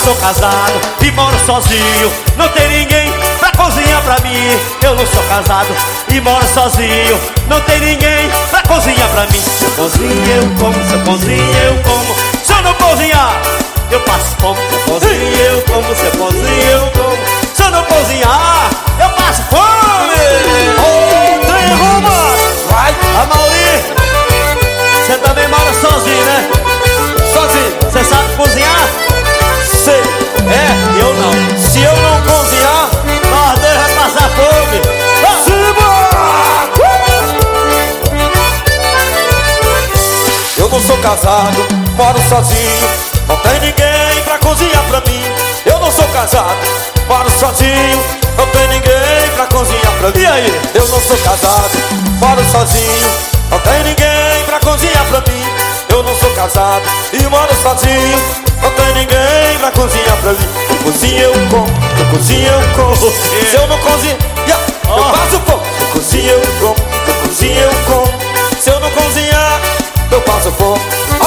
sou casado e moro sozinho, não tem ninguém pra cozinhar pra mim. Eu não sou casado e moro sozinho, não tem ninguém pra cozinhar pra mim. Se eu cozinho eu como, se eu cozinho eu como. Se eu não cozinhar, eu passo fome. Se eu cozinho eu como, se eu cozinho eu como. Se eu não cozinhar, eu passo fome. Ô, trem arruma! Vai! A Mauri, você também mora sozinho, né? Sozinho. Você sabe cozinhar? Sei. É, eu não. Se eu não cozinhar, nós dois vamos passar fome. Eu não sou casado, moro sozinho, não tem ninguém pra cozinhar pra mim. Eu não sou casado, moro sozinho, não tem ninguém pra cozinhar pra mim. E aí? Eu não sou casado, moro sozinho, não tem ninguém pra cozinhar pra mim. Eu não sou casado e moro sozinho, não tem ninguém pra cozinhar pra mim. Eu cozinho, eu como, eu cozinho, eu como. Se eu não cozinho, eu passo fome. Eu cozinho, eu como, eu cozinho, eu como. Se eu não cozinhar, eu passo fome.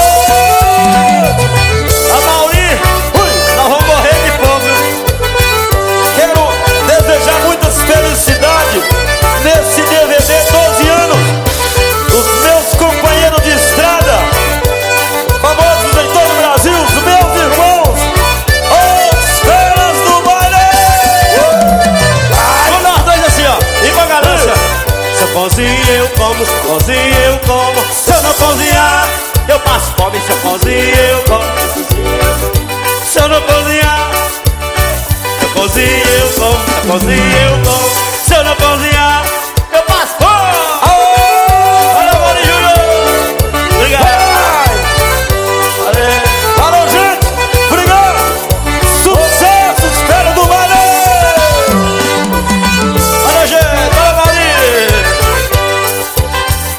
A Mauri, nós vamos morrer de fome. Quero desejar muitas felicidades nesse DVD 12 anos dos meus companheiros de estrada, famosos em todo o Brasil, os meus irmãos, os feras do baile. Vamos nós dois assim, ó, e com a ganância. Se eu cozinho eu como, se eu cozinho eu como. Se eu não cozinhar, eu passo fome. Se eu cozinho eu como. Se eu não cozinhar, eu cozinho eu como. Se eu cozinho eu como.